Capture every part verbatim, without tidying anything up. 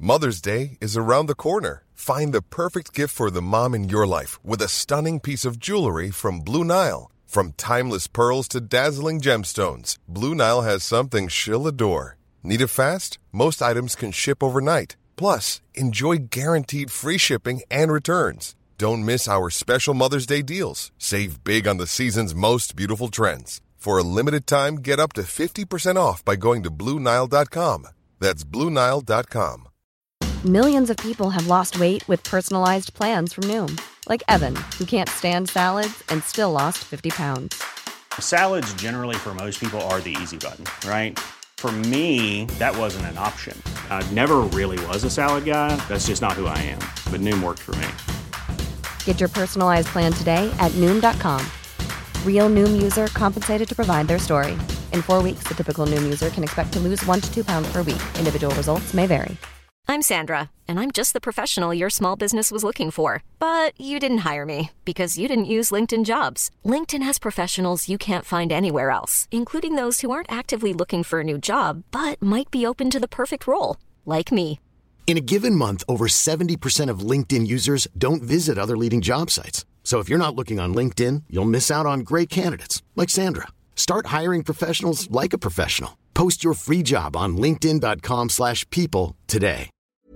Mother's Day is around the corner. Find the perfect gift for the mom in your life with a stunning piece of jewelry from Blue Nile. From timeless pearls to dazzling gemstones, Blue Nile has something she'll adore. Need it fast? Most items can ship overnight. Plus, enjoy guaranteed free shipping and returns. Don't miss our special Mother's Day deals. Save big on the season's most beautiful trends. For a limited time, get up to fifty percent off by going to Blue Nile dot com. That's Blue Nile dot com. Millions of people have lost weight with personalized plans from Noom. Like Evan, who can't stand salads and still lost fifty pounds. Salads generally for most people are the easy button, right? For me, that wasn't an option. I never really was a salad guy. That's just not who I am. But Noom worked for me. Get your personalized plan today at Noom dot com. Real Noom user compensated to provide their story. In four weeks, the typical Noom user can expect to lose one to two pounds per week. Individual results may vary. I'm Sandra, and I'm just the professional your small business was looking for. But you didn't hire me because you didn't use LinkedIn Jobs. LinkedIn has professionals you can't find anywhere else, including those who aren't actively looking for a new job, but might be open to the perfect role, like me. In a given month, over seventy percent of LinkedIn users don't visit other leading job sites. So if you're not looking on LinkedIn, you'll miss out on great candidates, like Sandra. Start hiring professionals like a professional. Post your free job on linkedin dot com slash people today.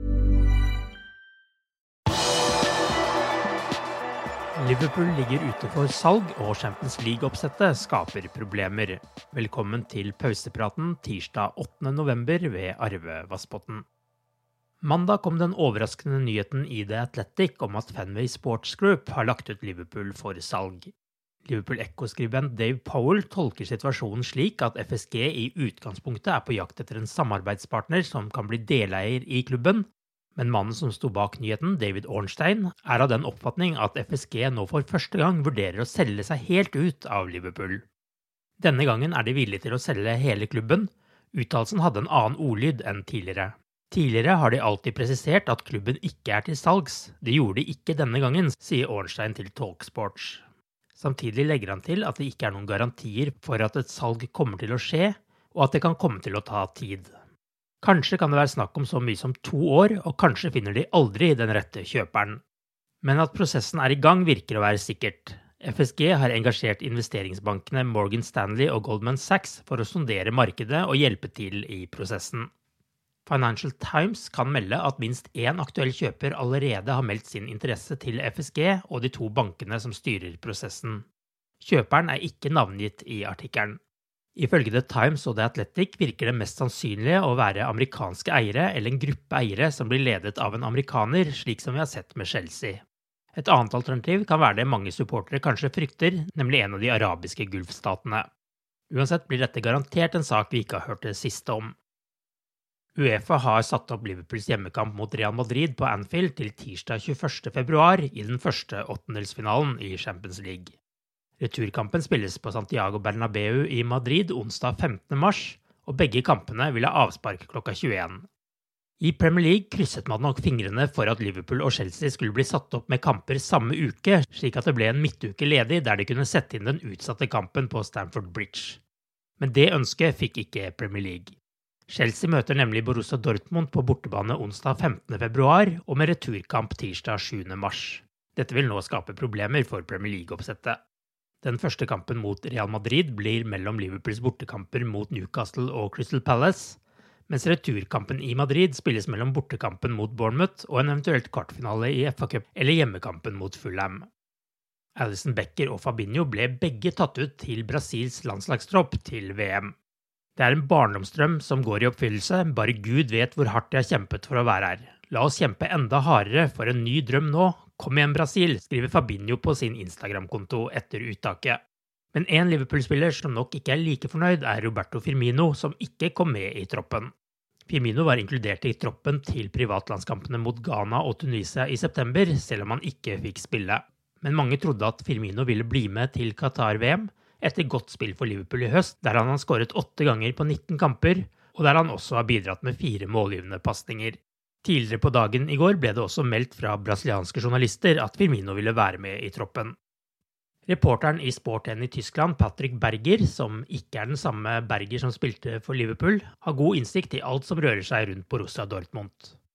Liverpool ligger ute for salg, og Champions League-oppsettet skaper problemer. Velkommen til pausepraten tirsdag åttende november ved Arve Vassbotten. Mandag kom den overraskende nyheten i The Athletic om at Fenway Sports Group har lagt ut Liverpool for salg. Liverpool Echo-skribent Dave Powell tolker situasjonen slik at F S G i utgangspunktet er på jakt etter en samarbeidspartner som kan bli deleier i klubben, men mannen som sto bak nyheten, David Ornstein, er av den oppfatning at F S G nå for første gang vurderer å selge seg helt ut av Liverpool. Denne gangen er de villige til å selge hele klubben. Uttalelsen hadde en annen ordlyd enn tidligere. Tidligere har de alltid presisert at klubben ikke er til salgs. Det gjorde de ikke denne gangen, sier Ornstein til Talksports. Samtidig legger han til at det ikke er noen garantier for at et salg kommer til å skje, og at det kan komme til å ta tid. Kanskje kan det være snakk om så mye som to år, og kanskje finner de aldri den rette kjøperen. Men at prosessen er i gang virker å være sikkert. F S G har engasjert investeringsbankene Morgan Stanley og Goldman Sachs for å sondere markedet og hjelpe til i prosessen. Financial Times kan melde at minst én aktuell kjøper allerede har meldt sin interesse til F S G og de to bankene som styrer prosessen. Kjøperen er ikke navngitt i artikkelen. Ifølge The Times og The Athletic virker det mest sannsynlige å være amerikanske eiere eller en gruppe eiere som blir ledet av en amerikaner, slik som vi har sett med Chelsea. Et annet alternativ kan være det mange supportere kanskje frykter, nemlig en av de arabiske gulfstatene. Uansett blir dette garantert en sak vi ikke har hørt det siste om. UEFA har satt opp Liverpools hjemmekamp mot Real Madrid på Anfield til tirsdag tjueførste februar i den første åttendelsfinalen i Champions League. Returkampen spilles på Santiago Bernabeu i Madrid onsdag femtende mars, og begge kampene vil ha avspark klokka tjueen. I Premier League krysset man nok fingrene for at Liverpool og Chelsea skulle bli satt opp med kamper samme uke, slik at det ble en midtuke ledig der de kunne sette inn den utsatte kampen på Stamford Bridge. Men det ønsket fikk ikke Premier League. Chelsea møter nemlig Borussia Dortmund på bortebane onsdag femtende februar og med returkamp tirsdag sjuende mars. Dette vil nå skape problemer for Premier League-oppsettet. Den første kampen mot Real Madrid blir mellom Liverpools bortekamper mot Newcastle og Crystal Palace, mens returkampen i Madrid spilles mellom bortekampen mot Bournemouth og en eventuelt kvartfinale i F A Cup eller hjemmekampen mot Fulham. Alisson Becker og Fabinho ble begge tatt ut til Brasils landslagstropp til V M. Det er en barndomsdrøm som går i oppfyllelse, bare Gud vet hvor hardt jeg har kjempet for å være her. La oss kjempe enda hardere for en ny drøm nå. Kom igjen Brasil, skriver Fabinho på sin Instagram-konto etter uttaket. Men en Liverpool-spiller som nok ikke er like fornøyd er Roberto Firmino, som ikke kom med i troppen. Firmino var inkludert i troppen til privatlandskampene mot Ghana og Tunisia i september, selv om han ikke fikk spille. Men mange trodde at Firmino ville bli med til Qatar-V M, etter godt spill for Liverpool i høst, der han har skåret åtte ganger på nitten kamper, og der han også har bidratt med fire målgivende pasninger. Tidligere på dagen i går ble det også meldt fra brasilianske journalister at Firmino ville være med i troppen. Reporteren i Sport én i Tyskland, Patrick Berger, som ikke er den samme Berger som spilte for Liverpool, har god innsikt i alt som rører seg rundt Borussia Dortmund.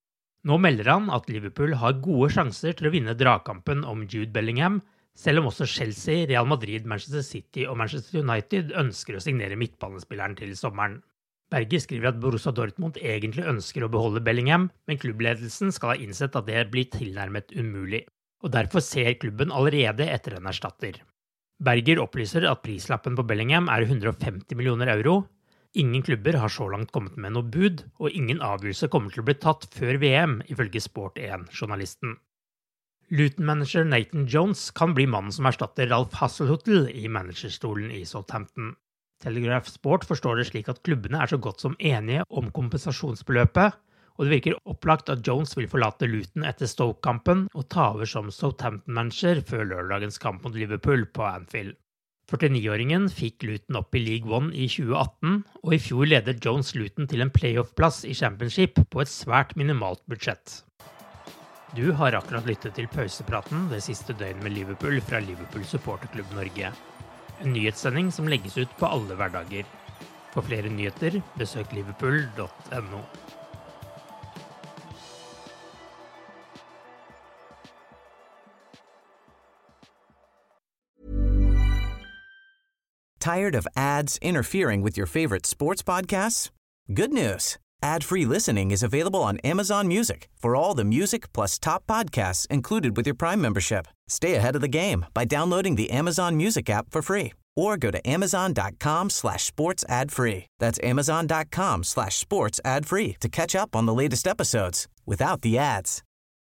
Nå melder han at Liverpool har gode sjanser til å vinne dragkampen om Jude Bellingham, selv om også Chelsea, Real Madrid, Manchester City og Manchester United ønsker å signere midtbanespilleren til sommeren. Berger skriver at Borussia Dortmund egentlig ønsker å beholde Bellingham, men klubbledelsen skal ha innsett at det blir tilnærmet umulig, og derfor ser klubben allerede etter en erstatter. Berger opplyser at prislappen på Bellingham er hundre og femti millioner euro. Ingen klubber har så langt kommet med noe bud, og ingen avgjørelse kommer til å bli tatt før V M, ifølge Sport én-journalisten. Luton-manager Nathan Jones kan bli mannen som erstatter Ralph Hasenhüttl i managerstolen i Southampton. Telegraph Sport forstår det slik at klubbene er så godt som enige om kompensasjonsbeløpet, og det virker opplagt at Jones vil forlate Luton etter Stoke-kampen og ta over som Southampton-manager før lørdagens kamp mot Liverpool på Anfield. førtini-åringen fikk Luton opp i League One i tjue atten, og i fjor ledet Jones Luton til en playoff-plass i Championship på et svært minimalt budsjett. Du har akkurat lyttet til pausepraten det siste døgnet med Liverpool fra Liverpool Supporterklubb Norge. En nyhetssending som legges ut på alle hverdager. For flere nyheter, besøk liverpool punktum no. Tired of ads interfering with your favorite sports podcasts? Good news. Ad-free listening is available on Amazon Music for all the music plus top podcasts included with your Prime membership. Stay ahead of the game by downloading the Amazon Music app for free or go to amazon.com slash sports ad free. That's amazon.com slash sports ad free to catch up on the latest episodes without the ads.